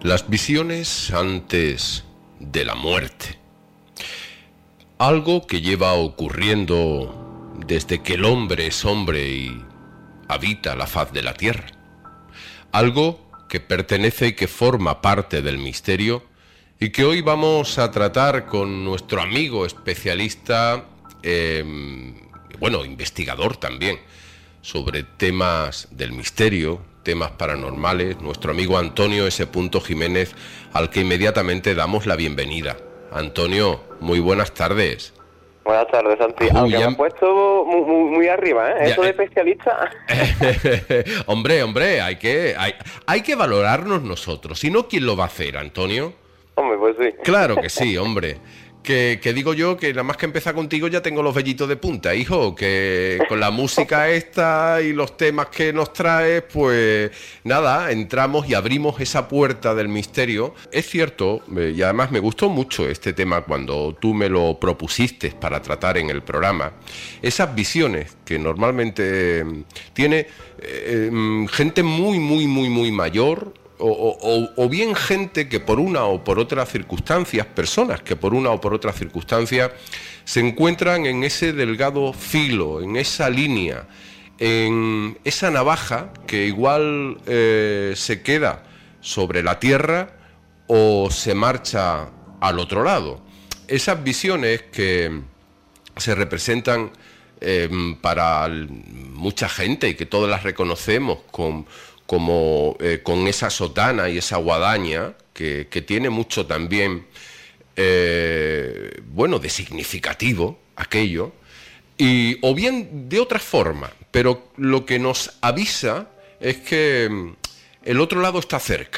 Las visiones antes de la muerte. Algo que lleva ocurriendo desde que el hombre es hombre y habita la faz de la tierra. Algo que pertenece y que forma parte del misterio y que hoy vamos a tratar con nuestro amigo especialista, investigador también, sobre temas del misterio, temas paranormales, nuestro amigo Antonio S. Jiménez, al que inmediatamente damos la bienvenida. Antonio, muy buenas tardes. Buenas tardes, Santi. Aunque me has puesto muy arriba, ¿eh? Eso de especialista. Hombre, hay que valorarnos nosotros. Si no, ¿quién lo va a hacer, Antonio? Hombre, pues sí. Claro que sí, hombre. Que digo yo que nada más que empezar contigo ya tengo los vellitos de punta, hijo, que con la música esta y los temas que nos traes, pues nada, entramos y abrimos esa puerta del misterio. Es cierto, y además me gustó mucho este tema cuando tú me lo propusiste para tratar en el programa, esas visiones que normalmente tiene gente muy mayor, o bien gente que por una o por otra circunstancias, personas que por una o por otra circunstancia se encuentran en ese delgado filo, en esa línea, en esa navaja que igual se queda sobre la tierra o se marcha al otro lado. Esas visiones que se representan para mucha gente y que todas las reconocemos con esa sotana y esa guadaña que tiene mucho también de significativo aquello, o bien de otra forma, pero lo que nos avisa es que el otro lado está cerca.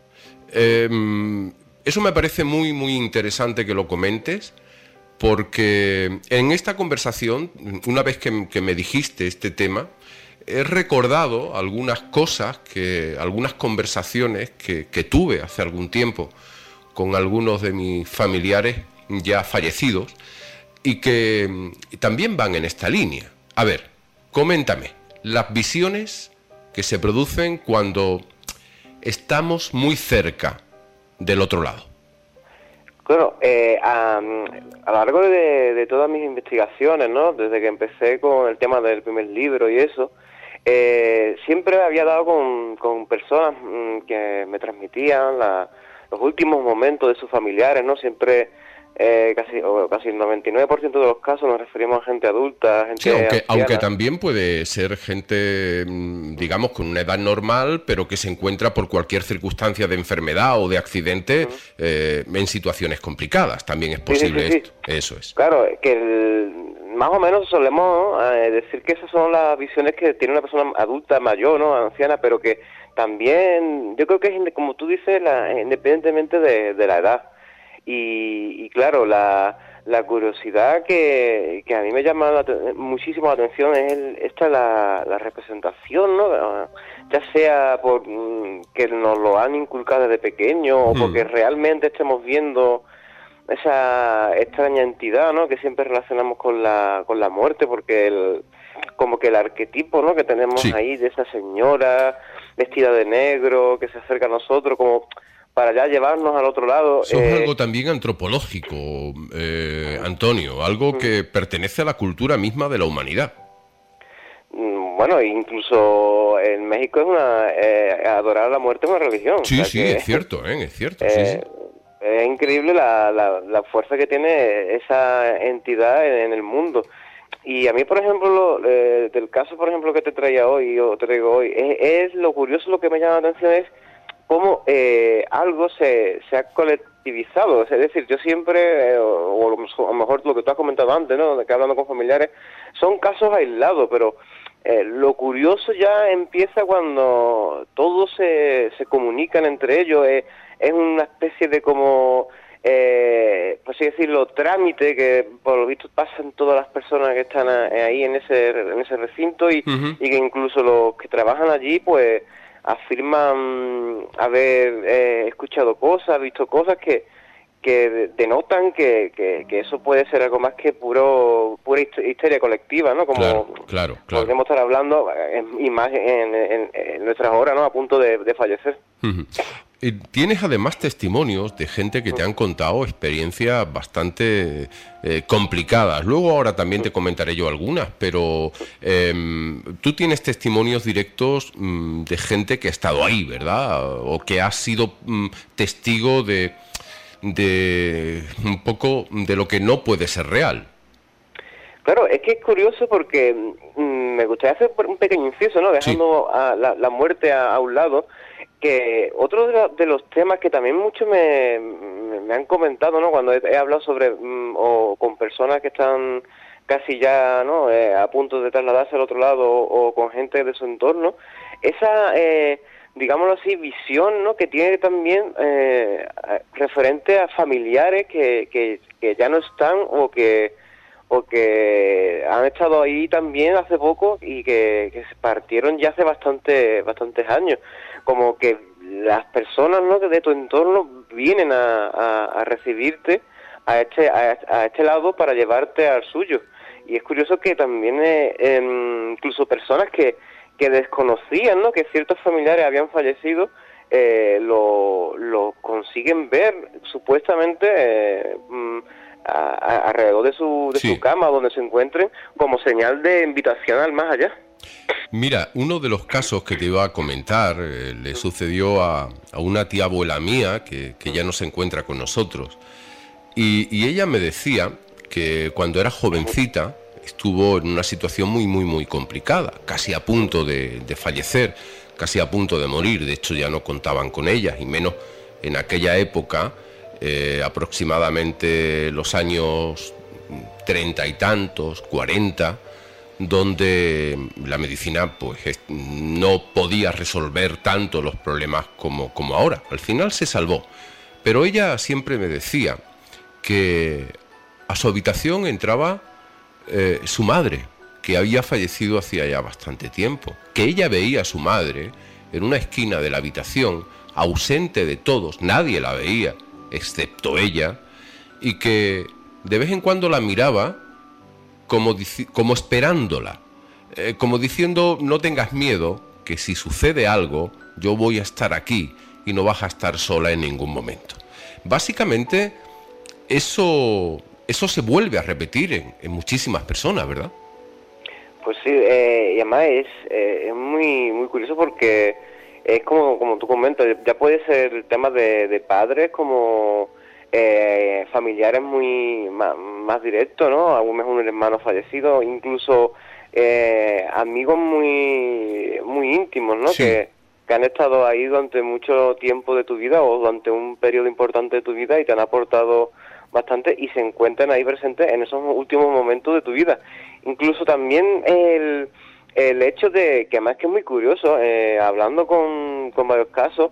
Eso me parece muy interesante que lo comentes, porque en esta conversación, una vez que me dijiste este tema, he recordado algunas cosas, algunas conversaciones que tuve hace algún tiempo con algunos de mis familiares ya fallecidos y que también van en esta línea. A ver, coméntame, las visiones que se producen cuando estamos muy cerca del otro lado. Bueno, a lo largo de todas mis investigaciones, ¿no? Desde que empecé con el tema del primer libro y eso, siempre había dado con personas que me transmitían los últimos momentos de sus familiares, ¿no? Siempre, casi el 99% de los casos nos referimos a gente adulta, gente sí, aunque también puede ser gente, digamos, con una edad normal, pero que se encuentra por cualquier circunstancia de enfermedad o de accidente en situaciones complicadas. También es posible esto. Eso es. Claro, que más o menos solemos decir que esas son las visiones que tiene una persona adulta, mayor, ¿no? Anciana, pero que también, yo creo que es, como tú dices, independientemente de la edad. Y claro, la curiosidad que a mí me llama muchísimo la atención es la representación, ¿no? Ya sea por que nos lo han inculcado desde pequeño o porque realmente estemos viendo esa extraña entidad, ¿no? Que siempre relacionamos con la muerte, porque como que el arquetipo, ¿no? Que tenemos ahí de esa señora vestida de negro que se acerca a nosotros como para ya llevarnos al otro lado. Eso es algo también antropológico, Antonio, algo que pertenece a la cultura misma de la humanidad. Bueno, incluso en México adorar a la muerte es una religión. Sí, o sea es cierto, es cierto, sí. Es increíble la fuerza que tiene esa entidad en el mundo. Y a mí, por ejemplo, del caso, por ejemplo, que te traigo hoy, es lo curioso, lo que me llama la atención es cómo algo se ha colectivizado. Es decir, yo siempre, o a lo mejor lo que tú has comentado antes, ¿no? De que hablando con familiares, son casos aislados, pero lo curioso ya empieza cuando todos se comunican entre ellos. Es una especie de como, por así decirlo, trámite que por lo visto pasan todas las personas que están ahí en ese recinto y que incluso los que trabajan allí pues afirman haber escuchado cosas, visto cosas que denotan que eso puede ser algo más que pura histeria colectiva, ¿no? Como claro. podríamos estar hablando en nuestras horas, ¿no? A punto de fallecer. Tienes además testimonios de gente que te han contado experiencias bastante complicadas. Luego ahora también te comentaré yo algunas, pero tú tienes testimonios directos de gente que ha estado ahí, ¿verdad? O que ha sido testigo de un poco de lo que no puede ser real. Claro, es que es curioso porque me gustaría hacer un pequeño inciso, ¿no? Dejando a la muerte a un lado, que otro de los temas que también muchos me han comentado, ¿no? Cuando he hablado sobre, o con personas que están casi ya, ¿no? A punto de trasladarse al otro lado, o con gente de su entorno, esa, digámoslo así, visión, ¿no? Que tiene también referente a familiares que ya no están o que han estado ahí también hace poco y que se partieron ya hace bastantes años. Como que las personas, ¿no?, de tu entorno vienen a recibirte a este lado para llevarte al suyo. Y es curioso que también incluso personas que desconocían, ¿no?, que ciertos familiares habían fallecido, lo consiguen ver supuestamente alrededor de su cama, donde se encuentren, como señal de invitación al más allá. Mira, uno de los casos que te iba a comentar le sucedió a una tía abuela mía que ya no se encuentra con nosotros. Y ella me decía que cuando era jovencita estuvo en una situación muy complicada, casi a punto de fallecer, casi a punto de morir. De hecho, ya no contaban con ella, y menos en aquella época, aproximadamente los años 30 y tantos, 40, donde la medicina pues no podía resolver tanto los problemas como ahora. Al final se salvó, pero ella siempre me decía que a su habitación entraba su madre, que había fallecido hacía ya bastante tiempo, que ella veía a su madre en una esquina de la habitación, ausente de todos, nadie la veía, excepto ella, y que de vez en cuando la miraba como esperándola, como diciendo: no tengas miedo, que si sucede algo, yo voy a estar aquí y no vas a estar sola en ningún momento. Básicamente, eso se vuelve a repetir en muchísimas personas, ¿verdad? Pues sí, y además es muy curioso porque es como tú comentas, ya puede ser temas de padres como familiares más directos, ¿no? A lo mejor un hermano fallecido, incluso amigos muy íntimos, ¿no? Sí. Que han estado ahí durante mucho tiempo de tu vida o durante un periodo importante de tu vida y te han aportado bastante y se encuentran ahí presentes en esos últimos momentos de tu vida. Incluso también el hecho de, que además que es muy curioso, hablando con varios casos,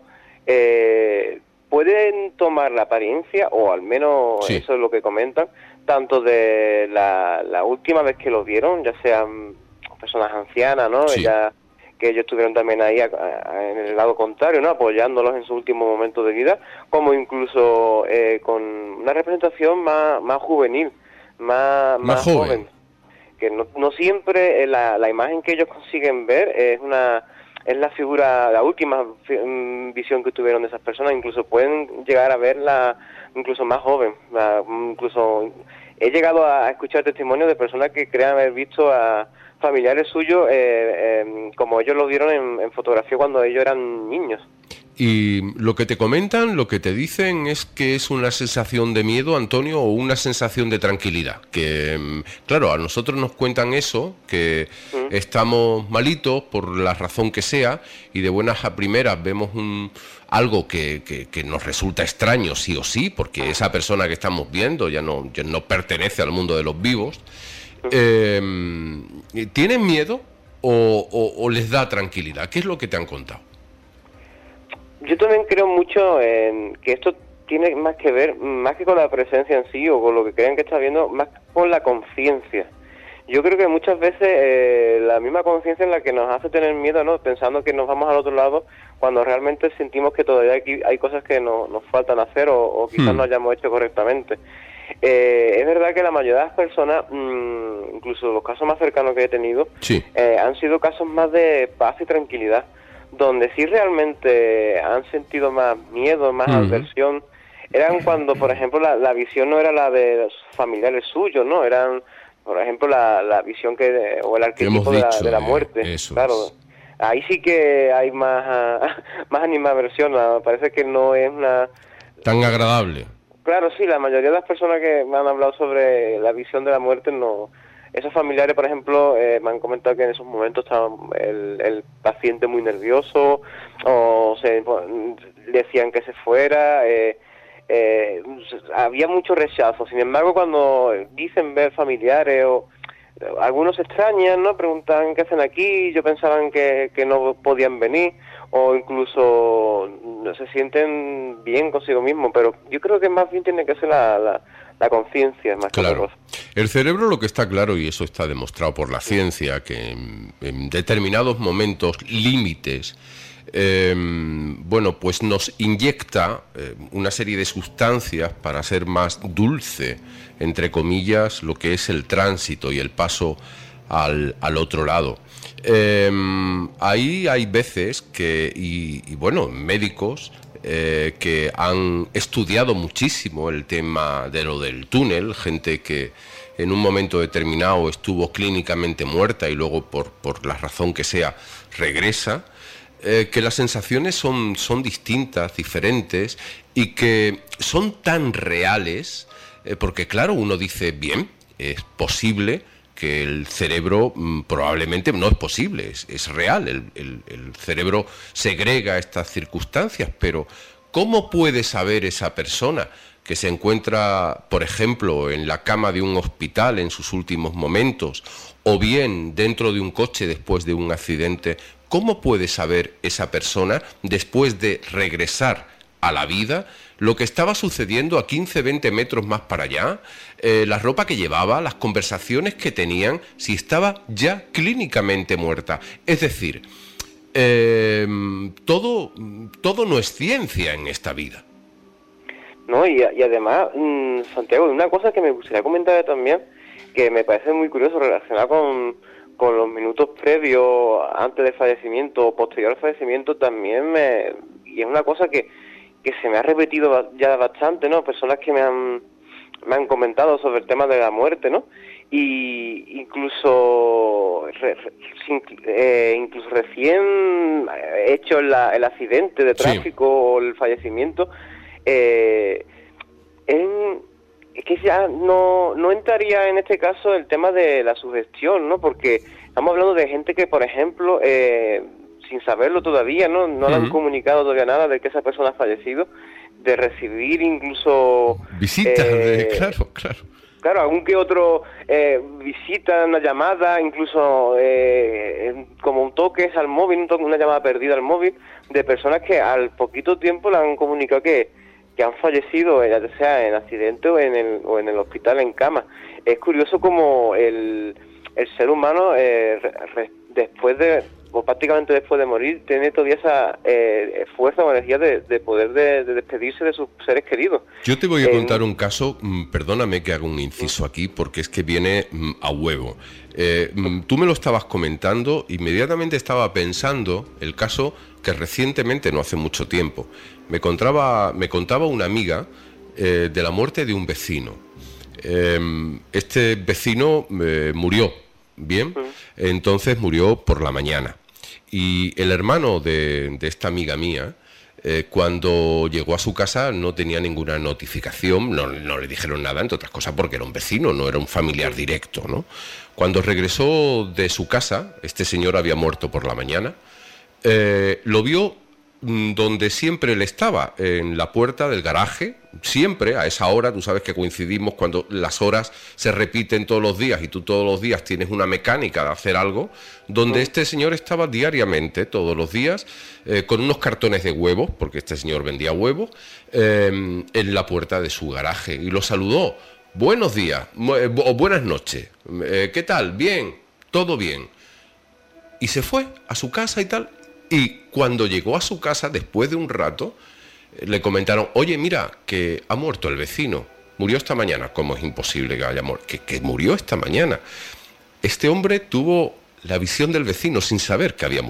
pueden tomar la apariencia, o al menos Sí. eso es lo que comentan, tanto de la última vez que lo vieron, ya sean personas ancianas, ¿no? Sí. Que ellos estuvieron también ahí en el lado contrario, ¿no? Apoyándolos en su último momento de vida, como incluso con una representación más juvenil, más joven. Que no siempre la imagen que ellos consiguen ver es la figura, la última visión que tuvieron de esas personas. Incluso pueden llegar a verla incluso más joven. Incluso he llegado a escuchar testimonios de personas que creen haber visto a familiares suyos como ellos lo vieron en fotografía cuando ellos eran niños. Y lo que te comentan, lo que te dicen es que es una sensación de miedo, Antonio, o una sensación de tranquilidad. Que, claro, a nosotros nos cuentan eso, que estamos malitos por la razón que sea, y de buenas a primeras vemos algo que nos resulta extraño sí o sí, porque esa persona que estamos viendo ya no pertenece al mundo de los vivos. ¿Tienen miedo o les da tranquilidad? ¿Qué es lo que te han contado? Yo también creo mucho en que esto tiene más que ver, más que con la presencia en sí o con lo que crean que está viendo, más con la conciencia. Yo creo que muchas veces la misma conciencia es la que nos hace tener miedo, ¿no? Pensando que nos vamos al otro lado, cuando realmente sentimos que todavía hay cosas que nos faltan hacer o quizás no hayamos hecho correctamente. Es verdad que la mayoría de las personas, incluso los casos más cercanos que he tenido, Sí. han sido casos más de paz y tranquilidad, donde sí realmente han sentido más miedo, más aversión, eran cuando, por ejemplo, la visión no era la de los familiares suyos, ¿no? Eran, por ejemplo, la visión o el arquetipo de la muerte. Eso claro. es. Ahí sí que hay más animaversión, parece que no es una... Tan agradable. Claro, sí, la mayoría de las personas que me han hablado sobre la visión de la muerte no... Esos familiares, por ejemplo, me han comentado que en esos momentos estaba el paciente muy nervioso, o decían que se fuera, había mucho rechazo. Sin embargo, cuando dicen ver familiares o algunos se extrañan, ¿no? Preguntan qué hacen aquí, yo pensaban que no podían venir, o incluso se sienten bien consigo mismos, pero yo creo que más bien tiene que ser la conciencia más que otra cosa. El cerebro, lo que está claro, y eso está demostrado por la ciencia, que en determinados momentos límites, pues nos inyecta una serie de sustancias para ser más dulce, entre comillas, lo que es el tránsito y el paso al otro lado. Ahí hay veces que, médicos que han estudiado muchísimo el tema de lo del túnel, gente que en un momento determinado estuvo clínicamente muerta y luego por la razón que sea regresa, que las sensaciones son distintas, diferentes, y que son tan reales, porque claro, uno dice, bien, es posible que el cerebro, probablemente no es posible, es real, el cerebro segrega estas circunstancias, pero ¿cómo puede saber esa persona que se encuentra, por ejemplo, en la cama de un hospital en sus últimos momentos, o bien dentro de un coche después de un accidente? ¿Cómo puede saber esa persona, después de regresar a la vida, lo que estaba sucediendo a 15, 20 metros más para allá, la ropa que llevaba, las conversaciones que tenían, si estaba ya clínicamente muerta? Es decir, todo no es ciencia en esta vida. No, y además, Santiago, una cosa que me gustaría comentar también, que me parece muy curioso relacionado con los minutos previos, antes del fallecimiento o posterior al fallecimiento, también y es una cosa que se me ha repetido ya bastante, ¿no? Personas que me han comentado sobre el tema de la muerte, ¿no? Y incluso recién hecho el accidente de tráfico, sí, o el fallecimiento, es que ya no entraría en este caso el tema de la sugestión, ¿no? Porque estamos hablando de gente que, por ejemplo, sin saberlo todavía, no le han comunicado todavía nada de que esa persona ha fallecido, de recibir incluso visitas, claro. Claro, algún que otro visita, una llamada, incluso como un toque al móvil, una llamada perdida al móvil, de personas que al poquito tiempo le han comunicado que han fallecido, ya sea en accidente o en el hospital en cama. Es curioso como el ser humano, después de, o prácticamente después de morir, tiene todavía esa fuerza o energía de poder de despedirse de sus seres queridos. Yo te voy a contar un caso, perdóname que haga un inciso aquí, porque es que viene a huevo. Tú me lo estabas comentando, inmediatamente estaba pensando el caso que recientemente, no hace mucho tiempo, me contaba una amiga de la muerte de un vecino. Este vecino murió, ¿bien? Entonces murió por la mañana. Y el hermano de esta amiga mía, cuando llegó a su casa, no tenía ninguna notificación, no le dijeron nada, entre otras cosas porque era un vecino, no era un familiar directo, ¿no? Cuando regresó de su casa, este señor había muerto por la mañana, lo vio donde siempre él estaba, en la puerta del garaje, siempre a esa hora. Tú sabes que coincidimos cuando las horas se repiten todos los días y tú todos los días tienes una mecánica de hacer algo, donde este señor estaba diariamente, todos los días, con unos cartones de huevos, porque este señor vendía huevos, en la puerta de su garaje, y lo saludó. Buenos días, o buenas noches, ¿qué tal? Bien, todo bien. Y se fue a su casa y tal. Y cuando llegó a su casa, después de un rato, le comentaron: oye, mira, que ha muerto el vecino, murió esta mañana. ¿Cómo es imposible que haya muerto? Que murió esta mañana. Este hombre tuvo la visión del vecino sin saber que había muerto.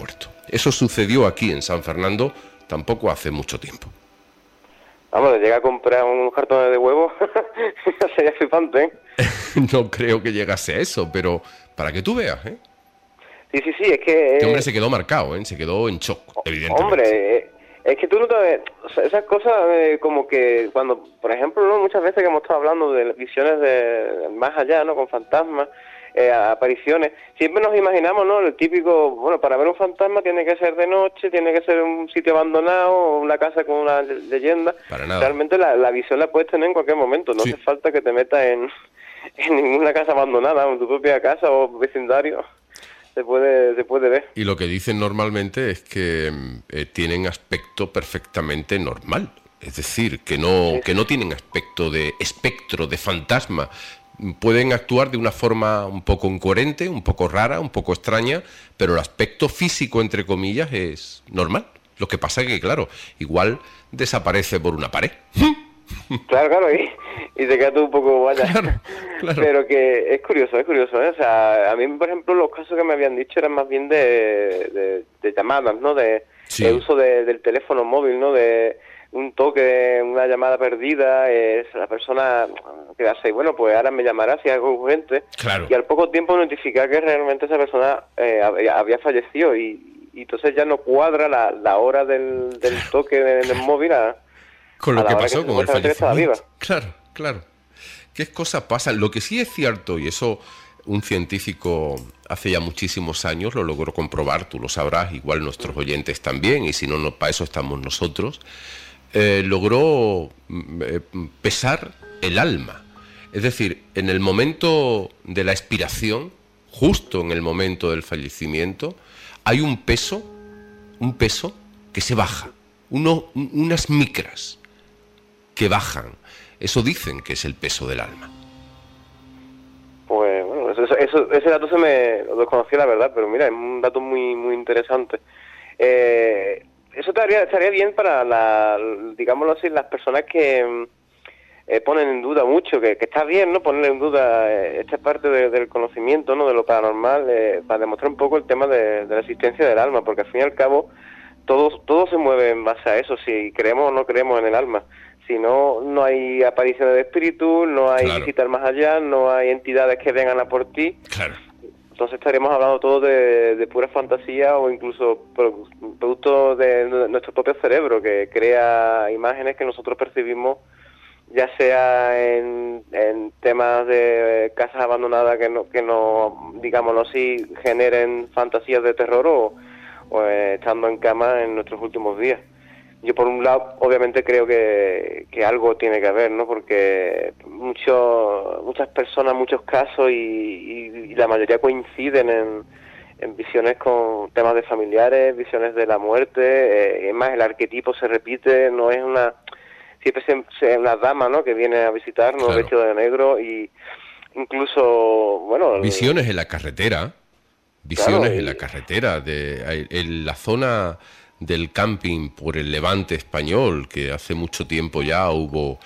Eso sucedió aquí en San Fernando tampoco hace mucho tiempo. Vamos, llega a comprar unos cartones de huevos, sería flipante, ¿eh? No creo que llegase a eso, pero para que tú veas, ¿eh? Sí, es que... Este hombre se quedó marcado, ¿eh? Se quedó en shock, evidentemente. Hombre, es que tú no te... O sea, esas cosas como que cuando, por ejemplo, ¿no? Muchas veces que hemos estado hablando de visiones de más allá, ¿no? Con fantasmas, apariciones, siempre nos imaginamos, ¿no? El típico, bueno, para ver un fantasma tiene que ser de noche, tiene que ser un sitio abandonado, una casa con una leyenda. Para nada. Realmente la visión la puedes tener en cualquier momento, no hace falta que te metas en ninguna casa abandonada, en tu propia casa o vecindario. Se puede ver. Y lo que dicen normalmente es que tienen aspecto perfectamente normal. Es decir, que no tienen aspecto de espectro, de fantasma. Pueden actuar de una forma un poco incoherente, un poco rara, un poco extraña, pero el aspecto físico, entre comillas, es normal. Lo que pasa es que, claro, igual desaparece por una pared. Claro, y te quedas tú un poco vaya. Claro. Pero que es curioso, ¿eh? O sea, a mí, por ejemplo, los casos que me habían dicho eran más bien de llamadas, ¿no? De uso del teléfono móvil, ¿no? De un toque, una llamada perdida, la persona quedarse, bueno, pues ahora me llamará si es algo urgente. Claro. Y al poco tiempo notificar que realmente esa persona había fallecido y entonces ya no cuadra la hora del toque en el móvil con lo que pasó con el fallecimiento. Claro. ¿Qué cosas pasan? Lo que sí es cierto, y eso un científico hace ya muchísimos años lo logró comprobar, tú lo sabrás, igual nuestros oyentes también, y si no, para eso estamos nosotros, logró pesar el alma. Es decir, en el momento de la expiración, justo en el momento del fallecimiento, hay un peso que se baja, unas micras que bajan. Eso dicen que es el peso del alma. Pues bueno, ese dato lo desconocía, la verdad, pero mira, es un dato muy muy interesante. Eso estaría bien para digámoslo así, las personas que ponen en duda mucho, que está bien, ¿no? Poner en duda esta parte del conocimiento, ¿no? De lo paranormal, para demostrar un poco el tema de la existencia del alma, porque al fin y al cabo todo se mueve en base a eso, si creemos o no creemos en el alma. Si no, no hay apariciones de espíritus, no hay visitas más allá, no hay entidades que vengan a por ti. Claro. Entonces estaríamos hablando todo de pura fantasía o incluso producto de nuestro propio cerebro, que crea imágenes que nosotros percibimos, ya sea en temas de casas abandonadas que no digámoslo así, generen fantasías de terror o estando en cama en nuestros últimos días. Yo por un lado obviamente creo que algo tiene que haber, ¿no? Porque muchas personas, muchos casos y la mayoría coinciden en visiones con temas de familiares, visiones de la muerte, es más el arquetipo se repite, no es siempre es una dama, ¿no? Que viene a visitarnos vestido de negro y incluso, bueno... Visiones en la carretera, en la carretera, en la zona del camping por el Levante español, que hace mucho tiempo ya hubo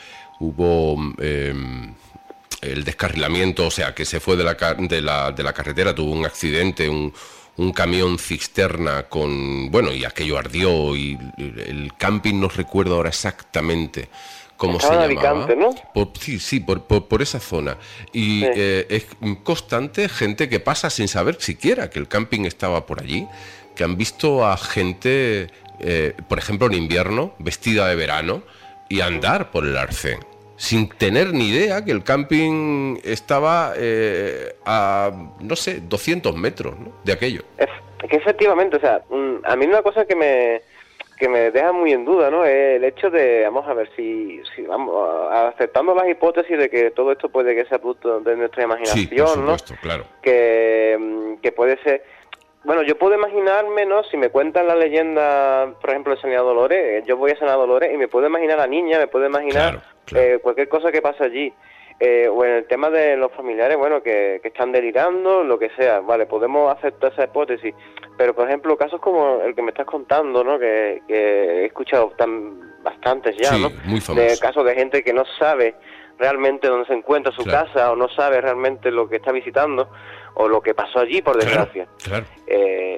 el descarrilamiento, o sea, que se fue de la carretera, tuvo un accidente, un camión cisterna y aquello ardió, y el camping no recuerdo ahora exactamente cómo se llamaba. Alicante, ¿no? Por esa zona. Y es constante gente que pasa sin saber siquiera que el camping estaba por allí, que han visto a gente, por ejemplo en invierno, vestida de verano, y andar por el arcén, sin tener ni idea que el camping estaba a, no sé, 200 metros, ¿no?, de aquello. Es que efectivamente, o sea, a mí una cosa que me deja muy en duda, ¿no?, es el hecho de, vamos a ver, si vamos, aceptando las hipótesis de que todo esto puede que sea producto de nuestra imaginación, sí, por supuesto, ¿no? Claro. Que puede ser... Bueno, yo puedo imaginarme, ¿no? Si me cuentan la leyenda, por ejemplo, de San Dolores, yo voy a San Dolores y me puedo imaginar a la niña, me puedo imaginar cualquier cosa que pase allí. O en el tema de los familiares, bueno, que están delirando, lo que sea, vale, podemos aceptar esa hipótesis. Pero, por ejemplo, casos como el que me estás contando, ¿no? Que he escuchado bastantes ya, ¿no? Muy famosos. De casos de gente que no sabe realmente dónde se encuentra su casa, o no sabe realmente lo que está visitando, o lo que pasó allí, por desgracia.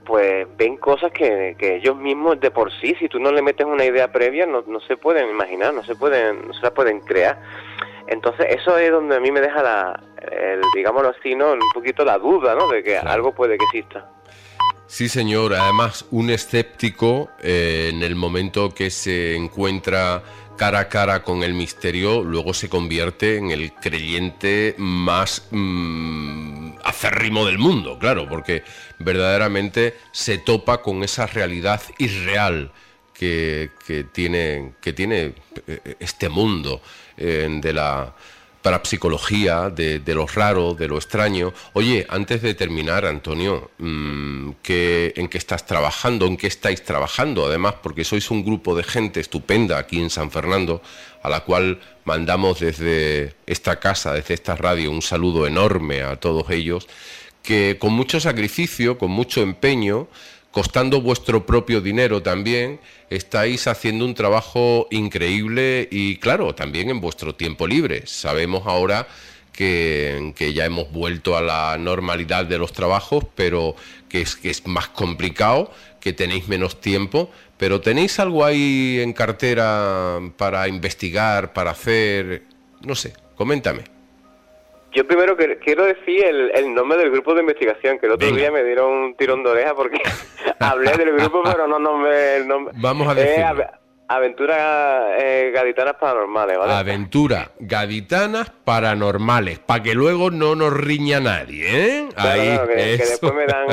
pues ven cosas que ellos mismos de por sí, si tú no le metes una idea previa, no se pueden imaginar, no se la pueden crear. Entonces eso es donde a mí me deja digámoslo así, ¿no? Un poquito la duda, ¿no? De que algo puede que exista. Sí, señor. Además, un escéptico, en el momento que se encuentra cara a cara con el misterio, luego se convierte en el creyente más acérrimo del mundo, claro, porque verdaderamente se topa con esa realidad irreal que tiene este mundo de la parapsicología, de lo raro, de lo extraño. Oye, antes de terminar, Antonio, ¿en qué estás trabajando? ¿En qué estáis trabajando? Además, porque sois un grupo de gente estupenda aquí en San Fernando, a la cual mandamos desde esta casa, desde esta radio, un saludo enorme a todos ellos, que con mucho sacrificio, con mucho empeño, costando vuestro propio dinero también, estáis haciendo un trabajo increíble y, claro, también en vuestro tiempo libre. Sabemos ahora que ya hemos vuelto a la normalidad de los trabajos, pero que es más complicado, que tenéis menos tiempo, pero ¿tenéis algo ahí en cartera para investigar, para hacer? No sé, coméntame. Yo primero quiero decir el nombre del grupo de investigación, que el otro día me dieron un tirón de oreja porque hablé del grupo, pero no nombré el nombre. Vamos a decirlo. Aventuras Gaditanas Paranormales, ¿vale? Aventuras Gaditanas Paranormales, para que luego no nos riña nadie, ¿eh? Claro, ahí, claro, que después me dan...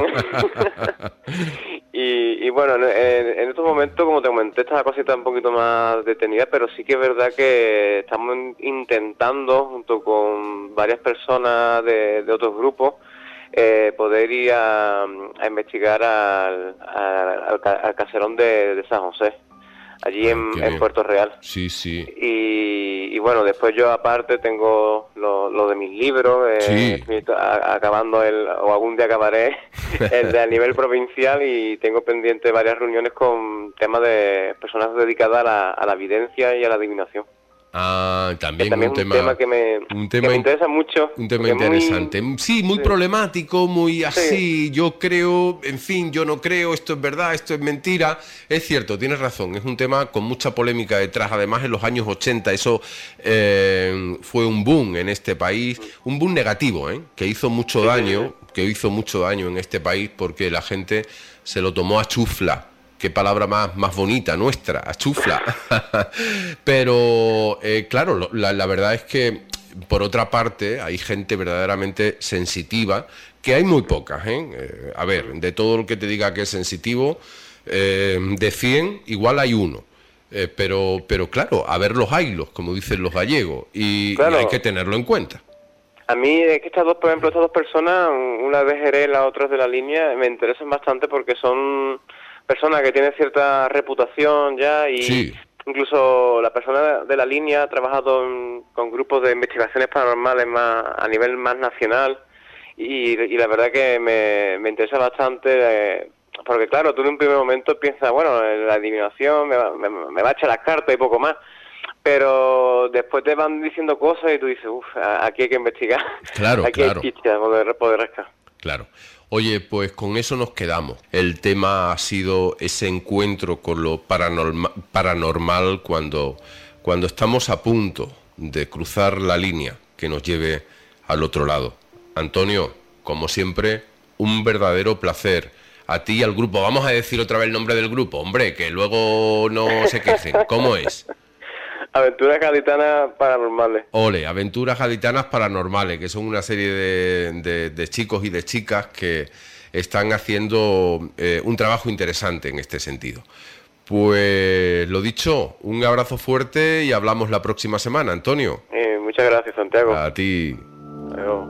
y bueno, en estos momentos, como te comenté, esta cosa está un poquito más detenida, pero sí que es verdad que estamos intentando, junto con varias personas de otros grupos, poder ir a investigar al caserón de San José, allí en Puerto Real. Sí, sí. Y bueno, después yo aparte tengo lo de mis libros, sí. Acabando o algún día acabaré el de a nivel provincial, y tengo pendiente varias reuniones con temas de personas dedicadas a la evidencia y a la adivinación. Ah, también un tema que me interesa mucho. Un tema interesante. Muy problemático, muy así. Sí. Yo creo, en fin, yo no creo, esto es verdad, esto es mentira. Es cierto, tienes razón, es un tema con mucha polémica detrás. Además, en los años 80 eso fue un boom en este país, un boom negativo, que hizo mucho daño, en este país, porque la gente se lo tomó a chufla. Qué palabra más bonita nuestra, a chufla. Pero, claro, la verdad es que, por otra parte, hay gente verdaderamente sensitiva, que hay muy pocas, ¿eh? A ver, de todo lo que te diga que es sensitivo, de 100, igual hay uno. Pero claro, a ver los haylos, como dicen los gallegos, y hay que tenerlo en cuenta. A mí es que estas dos personas, una de Jerez, la otra es de La Línea, me interesan bastante porque son personas que tienen cierta reputación ya, y sí. Incluso la persona de La Línea ha trabajado con grupos de investigaciones paranormales a nivel más nacional, y la verdad que me interesa bastante, porque claro, tú en un primer momento piensas, bueno, la adivinación me va a echar las cartas y poco más, pero después te van diciendo cosas y tú dices, aquí hay que investigar, claro, aquí hay pistas poder rascar. Claro. Oye, pues con eso nos quedamos. El tema ha sido ese encuentro con lo paranormal cuando estamos a punto de cruzar la línea que nos lleve al otro lado. Antonio, como siempre, un verdadero placer. A ti y al grupo. Vamos a decir otra vez el nombre del grupo, hombre, que luego no se quejen. ¿Cómo es? Aventuras Gaditanas Paranormales. Ole, Aventuras Gaditanas Paranormales, que son una serie de chicos y de chicas que están haciendo un trabajo interesante en este sentido. Pues lo dicho, un abrazo fuerte y hablamos la próxima semana, Antonio. Muchas gracias, Santiago. A ti. Adiós.